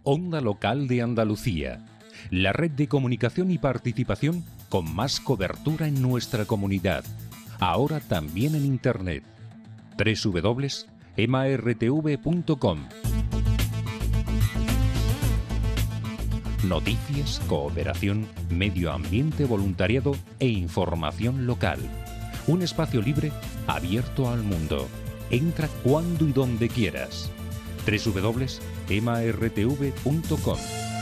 Onda Local de Andalucía, la red de comunicación y participación con más cobertura en nuestra comunidad, ahora también en Internet. www.emartv.com. Noticias, cooperación, medio ambiente, voluntariado e información local. Un espacio libre abierto al mundo. Entra cuando y donde quieras. www.emartv.com.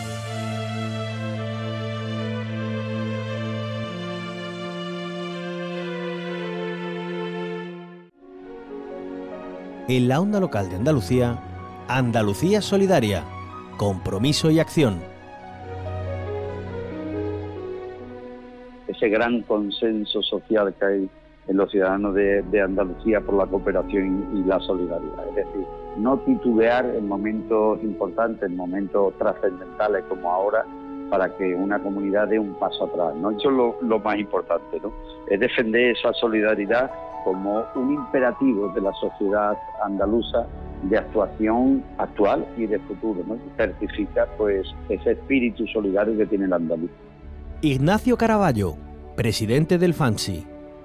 En la Onda Local de Andalucía, Andalucía Solidaria, compromiso y acción. Ese gran consenso social que hay en los ciudadanos de Andalucía por la cooperación y la solidaridad. Es decir, no titubear en momentos importantes, en momentos trascendentales como ahora, para que una comunidad dé un paso atrás, ¿no? Eso es lo más importante, ¿no? Es defender esa solidaridad como un imperativo de la sociedad andaluza de actuación actual y de futuro, ¿no? Certifica pues ese espíritu solidario que tiene el andaluz. Ignacio Caraballo, presidente del FANSI.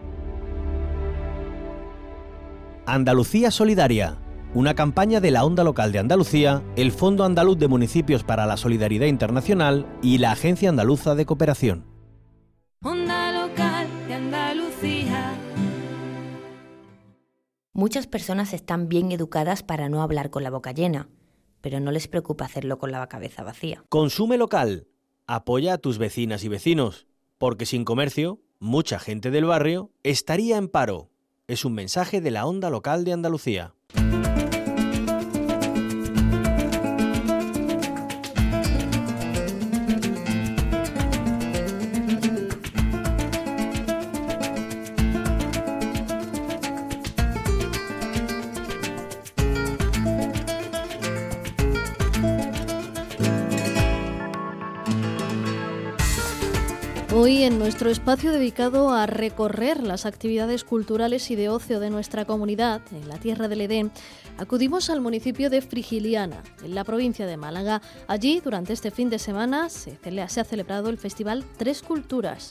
Andalucía Solidaria, una campaña de la Onda Local de Andalucía, el Fondo Andaluz de Municipios para la Solidaridad Internacional y la Agencia Andaluza de Cooperación. Onda Local de Andalucía. Muchas personas están bien educadas para no hablar con la boca llena, pero no les preocupa hacerlo con la cabeza vacía. Consume local. Apoya a tus vecinas y vecinos, porque sin comercio, mucha gente del barrio estaría en paro. Es un mensaje de la Onda Local de Andalucía. Hoy, en nuestro espacio dedicado a recorrer las actividades culturales y de ocio de nuestra comunidad, en la Tierra del Edén, acudimos al municipio de Frigiliana, en la provincia de Málaga. Allí, durante este fin de semana, se ha celebrado el Festival Tres Culturas.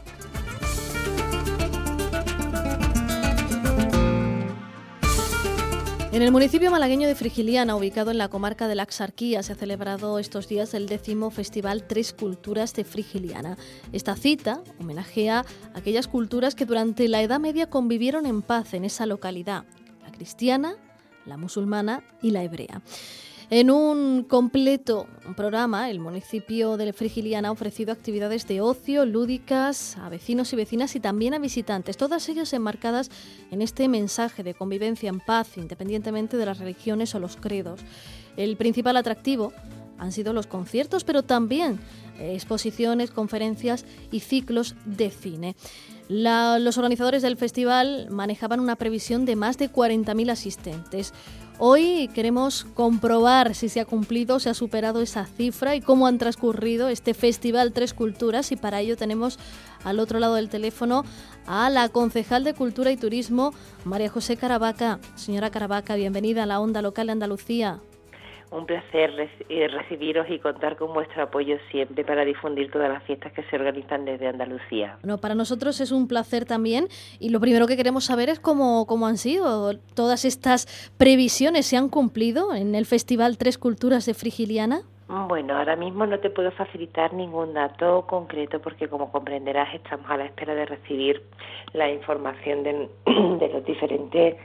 En el municipio malagueño de Frigiliana, ubicado en la comarca de la Axarquía, se ha celebrado estos días el 10º Festival Tres Culturas de Frigiliana. Esta cita homenajea a aquellas culturas que durante la Edad Media convivieron en paz en esa localidad: la cristiana, la musulmana y la hebrea. En un completo programa, el municipio de Frigiliana ha ofrecido actividades de ocio, lúdicas, a vecinos y vecinas y también a visitantes, todas ellas enmarcadas en este mensaje de convivencia en paz, independientemente de las religiones o los credos. El principal atractivo han sido los conciertos, pero también exposiciones, conferencias y ciclos de cine. Los organizadores del festival manejaban una previsión de más de 40.000 asistentes. Hoy queremos comprobar si se ha cumplido, se ha superado esa cifra y cómo han transcurrido este Festival Tres Culturas, y para ello tenemos al otro lado del teléfono a la concejal de Cultura y Turismo, María José Caravaca. Señora Caravaca, bienvenida a la Onda Local de Andalucía. Un placer recibiros y contar con vuestro apoyo siempre para difundir todas las fiestas que se organizan desde Andalucía. Bueno, para nosotros es un placer también, y lo primero que queremos saber es cómo han sido todas estas previsiones. ¿Se han cumplido en el Festival Tres Culturas de Frigiliana? Bueno, ahora mismo no te puedo facilitar ningún dato concreto porque, como comprenderás, estamos a la espera de recibir la información de los diferentes...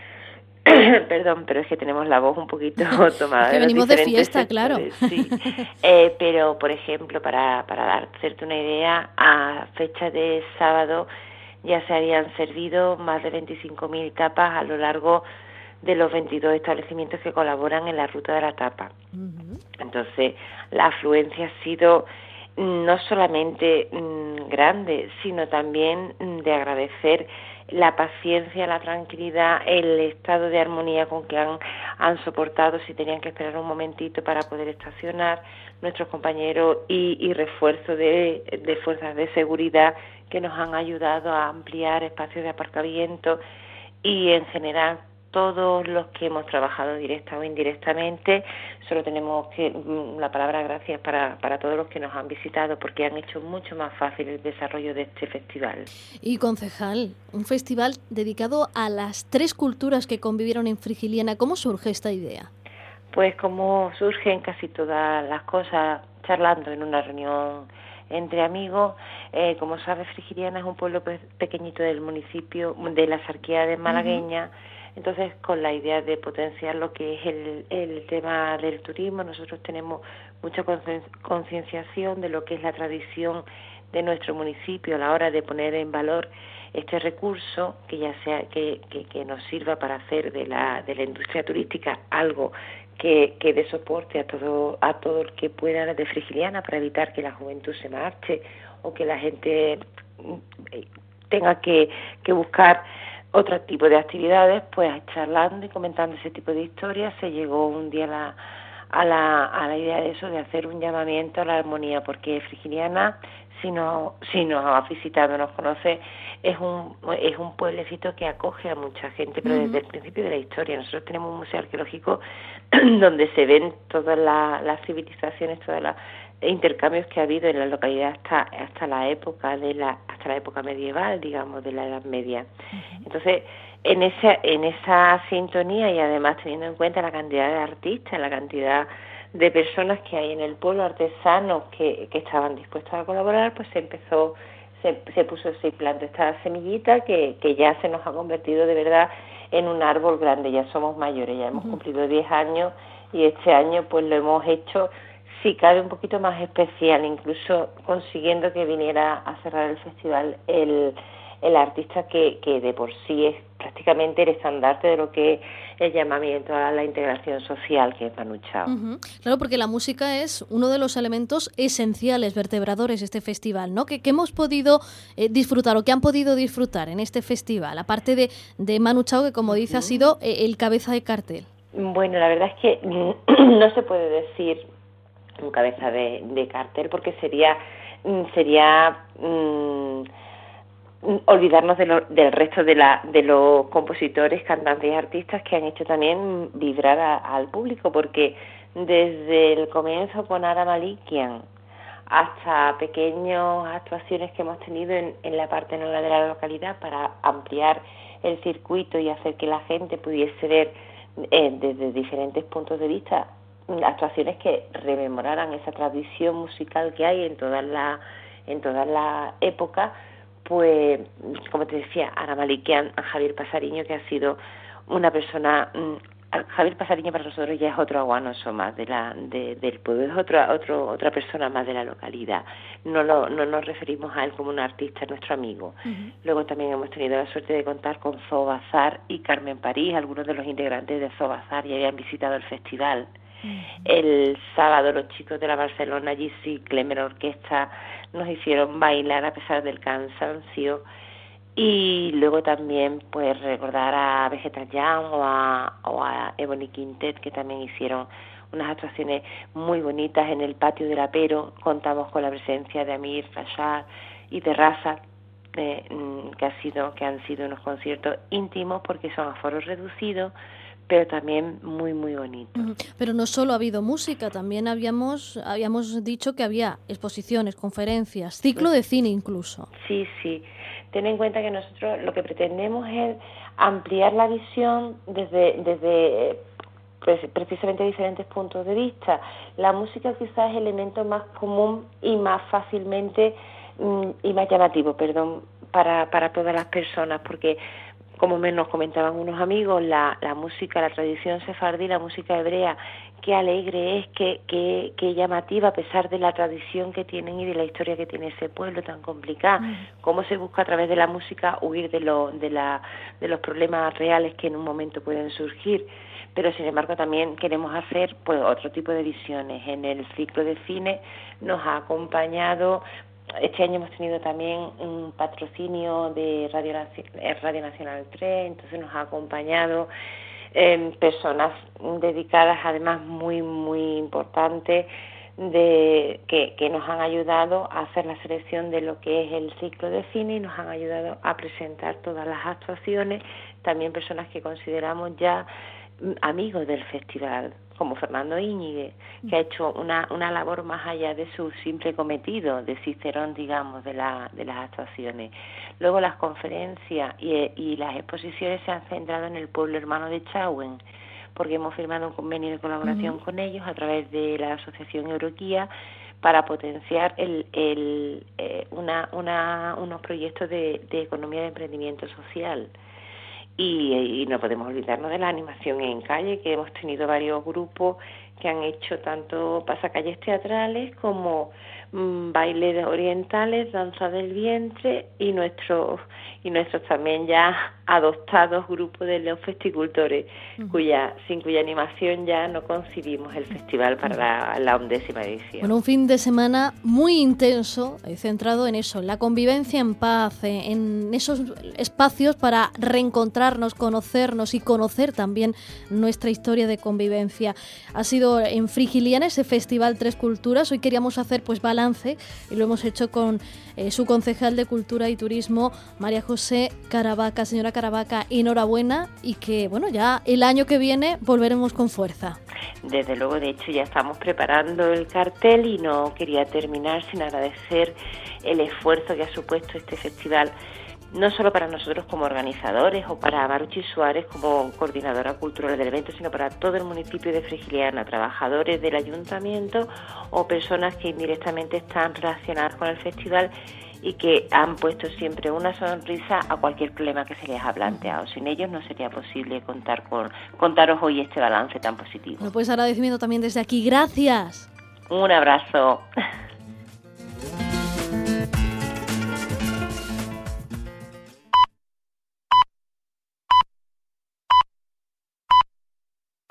Perdón, pero es que tenemos la voz un poquito tomada. Es que venimos de fiesta, claro. Sí. Pero, por ejemplo, para hacerte una idea, a fecha de sábado ya se habían servido más de 25.000 tapas a lo largo de los 22 establecimientos que colaboran en la ruta de la tapa. Uh-huh. Entonces, la afluencia ha sido no solamente grande, sino también de agradecer la paciencia, la tranquilidad, el estado de armonía con que han soportado si tenían que esperar un momentito para poder estacionar nuestros compañeros y refuerzo de fuerzas de seguridad que nos han ayudado a ampliar espacios de aparcamiento y en general todos los que hemos trabajado directa o indirectamente. Solo tenemos que la palabra gracias para todos los que nos han visitado, porque han hecho mucho más fácil el desarrollo de este festival. Y concejal, un festival dedicado a las 3 culturas que convivieron en Frigiliana. ¿Cómo surge esta idea? Pues como surgen casi todas las cosas, charlando en una reunión entre amigos. Como sabes, Frigiliana es un pueblo pequeñito del municipio de la Axarquía de Malagueña. Entonces, con la idea de potenciar lo que es el tema del turismo, nosotros tenemos mucha concienciación de lo que es la tradición de nuestro municipio a la hora de poner en valor este recurso, que ya sea que nos sirva para hacer de la industria turística algo que dé soporte a todo el que pueda de Frigiliana, para evitar que la juventud se marche o que la gente tenga que buscar otro tipo de actividades. Pues charlando y comentando ese tipo de historias se llegó un día a la idea de eso, de hacer un llamamiento a la armonía, porque Frigiliana, si nos ha visitado, nos conoce, es un pueblecito que acoge a mucha gente, pero desde el principio de la historia. Nosotros tenemos un museo arqueológico donde se ven todas las civilizaciones, todos los intercambios que ha habido en la localidad hasta la época medieval, digamos, de la Edad Media. Entonces, en esa sintonía, y además teniendo en cuenta la cantidad de artistas, la cantidad de personas que hay en el pueblo, artesanos que estaban dispuestos a colaborar, pues se plantó esta semillita que ya se nos ha convertido de verdad en un árbol grande. Ya somos mayores, ya hemos cumplido 10 años, y este año pues lo hemos hecho, si cabe, un poquito más especial, incluso consiguiendo que viniera a cerrar el festival el artista que de por sí es prácticamente el estandarte de lo que es el llamamiento a la integración social, que es Manu Chao. Claro, porque la música es uno de los elementos esenciales, vertebradores de este festival, ¿no? Que hemos podido disfrutar, o que han podido disfrutar en este festival, aparte de Manu Chao, que como dice ha sido el cabeza de cartel. Bueno, la verdad es que no se puede decir un cabeza de cartel, porque sería olvidarnos del resto de los compositores, cantantes y artistas que han hecho también vibrar al público, porque desde el comienzo con Ara Malikian hasta pequeñas actuaciones que hemos tenido en la parte nueva de la localidad para ampliar el circuito y hacer que la gente pudiese ver desde diferentes puntos de vista actuaciones que rememoraran esa tradición musical que hay en todas las épocas. Pues, como te decía, Ara Malikian, Javier Pasariño, que ha sido una persona... Javier Pasariño para nosotros ya es otro aguanoso más del pueblo, es otra persona más de la localidad. No nos referimos a él como un artista, es nuestro amigo. Luego también hemos tenido la suerte de contar con Zoo Bazar y Carmen París. Algunos de los integrantes de Zoo Bazar ya habían visitado el festival. El sábado los chicos de la Barcelona GC Clemer Orquesta nos hicieron bailar a pesar del cansancio. Y luego también pues recordar a Vegetal Jam o a Ebony Quintet, que también hicieron unas actuaciones muy bonitas en el patio del Apero. Contamos con la presencia de Amir, Rashad y Terraza, que han sido unos conciertos íntimos porque son aforos reducidos, pero también muy, muy bonito. Pero no solo ha habido música, también habíamos dicho que había exposiciones, conferencias, ciclo de cine incluso. Sí. Ten en cuenta que nosotros lo que pretendemos es ampliar la visión desde precisamente diferentes puntos de vista. La música quizás es el elemento más común y más fácilmente y más llamativo, para todas las personas, porque como nos comentaban unos amigos, la música, la tradición sefardí, la música hebrea, qué alegre es, qué llamativa, a pesar de la tradición que tienen y de la historia que tiene ese pueblo tan complicada. Cómo se busca a través de la música huir de los problemas reales que en un momento pueden surgir. Pero sin embargo también queremos hacer pues otro tipo de visiones. En el ciclo de cine nos ha acompañado. Este año hemos tenido también un patrocinio de Radio Nacional 3, entonces nos ha acompañado personas dedicadas, además muy muy importantes, que nos han ayudado a hacer la selección de lo que es el ciclo de cine y nos han ayudado a presentar todas las actuaciones, también personas que consideramos ya amigos del festival, como Fernando Íñiguez, que ha hecho una labor más allá de su simple cometido de cicerón, digamos, de las actuaciones. Luego las conferencias y las exposiciones se han centrado en el pueblo hermano de Chauen, porque hemos firmado un convenio de colaboración con ellos a través de la Asociación Euroquía para potenciar unos proyectos de economía de emprendimiento social. Y no podemos olvidarnos de la animación en calle, que hemos tenido varios grupos que han hecho tanto pasacalles teatrales como bailes orientales, danza del vientre y nuestros también ya adoptados grupos de los festicultores, sin cuya animación ya no concibimos el festival para la 11ª edición. Bueno, un fin de semana muy intenso, centrado en eso, en la convivencia en paz, en esos espacios para reencontrarnos, conocernos y conocer también nuestra historia de convivencia. Ha sido en Frigiliana ese Festival Tres Culturas. Hoy queríamos hacer pues balance y lo hemos hecho con su concejal de Cultura y Turismo, María José Caravaca. Señora Caravaca, enhorabuena y que bueno, ya el año que viene volveremos con fuerza. Desde luego, de hecho ya estamos preparando el cartel y no quería terminar sin agradecer el esfuerzo que ha supuesto este festival, no solo para nosotros como organizadores o para Maruchi Suárez como coordinadora cultural del evento, sino para todo el municipio de Frigiliana, trabajadores del ayuntamiento o personas que indirectamente están relacionadas con el festival y que han puesto siempre una sonrisa a cualquier problema que se les ha planteado. Sin ellos no sería posible contaros hoy este balance tan positivo. Bueno, pues agradecimiento también desde aquí. Gracias. Un abrazo.